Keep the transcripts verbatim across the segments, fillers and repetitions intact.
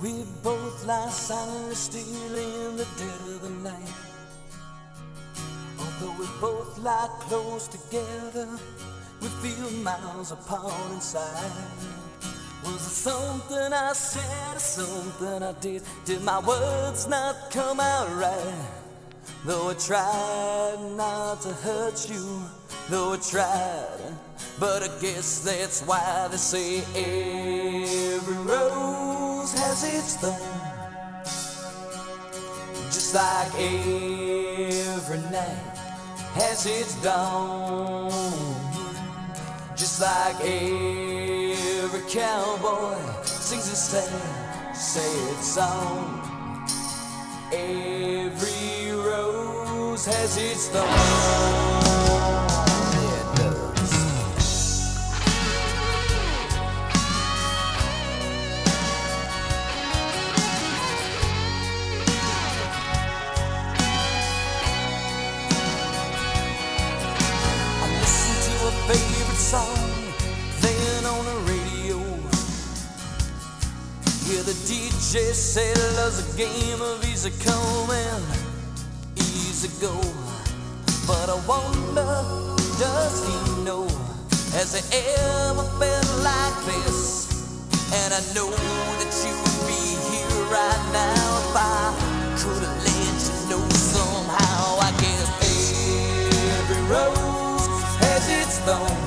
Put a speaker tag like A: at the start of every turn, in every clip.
A: We both lie silently still in the dead of the night. Although we both lie close together, we feel miles apart inside. Was it something I said or something I did? Did my words not come out right? Though I tried not to hurt you, though I tried, but I guess that's why they say every rose has its thorn. Just like every night has its dawn. Just like every cowboy sings a sad, sad song. Every rose has its thorn. Favorite song playing on the radio, where the D J said love's a game of easy come and easy go. But I wonder, does he know, has he ever felt like this? And I know that you would be here right now if I could have let you know somehow. I guess every rose has its thorn,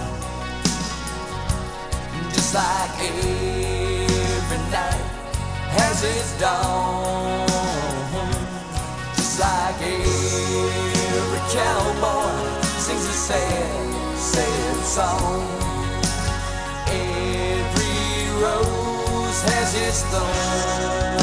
A: just like every night has its dawn. Just like every cowboy sings a sad, sad song. Every rose has its thorn.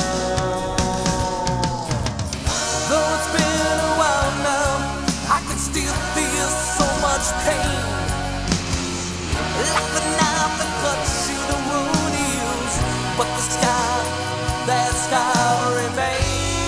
A: Though it's been a while now, I can still feel so much pain, like the knife that cuts you, the wound heals, but the scar, that scar remains.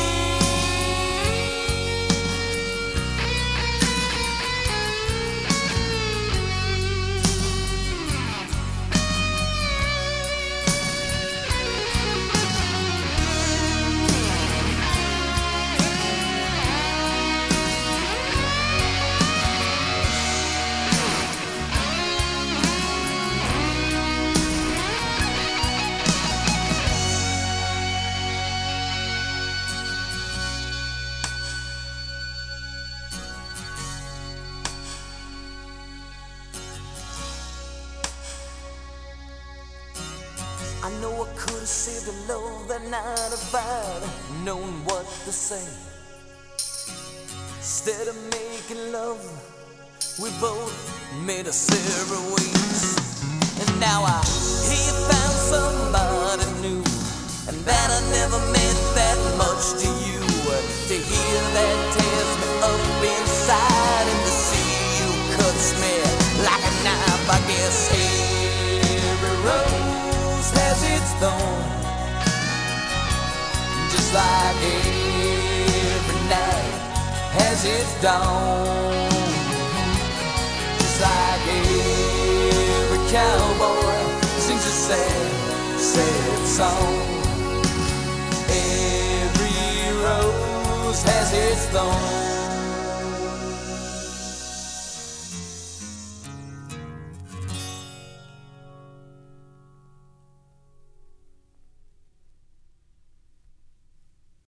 A: I know I could have saved the love that night if I'd known what to say. Instead of making love, we both made a separate ways. And now I hear you found somebody new, and that I never meant that much to you. To hear that tears me up inside, and to see you cuts me like a knife. I guess every rose has its thorn, just like every night has its dawn. Just like every cowboy sings a sad, sad song. Every rose has its thorn.